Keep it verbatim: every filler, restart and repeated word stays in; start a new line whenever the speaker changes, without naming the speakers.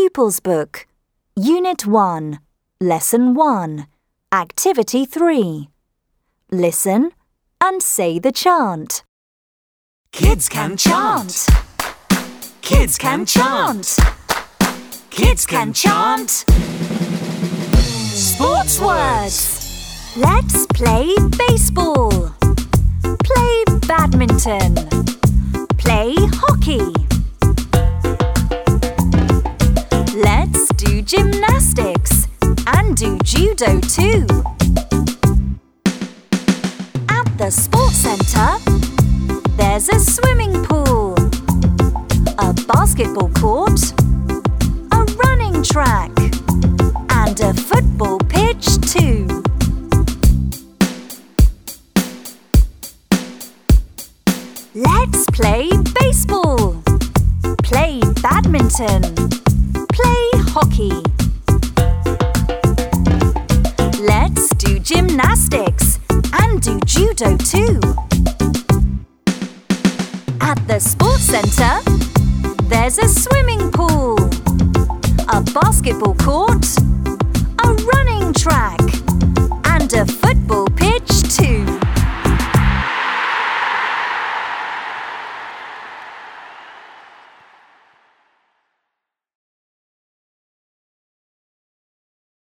Pupils Book, Unit one, Lesson one, Activity three. Listen and say the chant.
Kids can chant. Kids can chant. Kids can chant. Sports words.
Let's play baseball. Play badminton. Play hockey. Let's do gymnastics and do judo too. At the sports centre, there's a swimming pool, a basketball court, a running track, and a football pitch too. Let's play baseball, play badminton, play hockey. Let's do gymnastics and do judo too. At the sports centre, there's a swimming pool, a basketball court, a running track,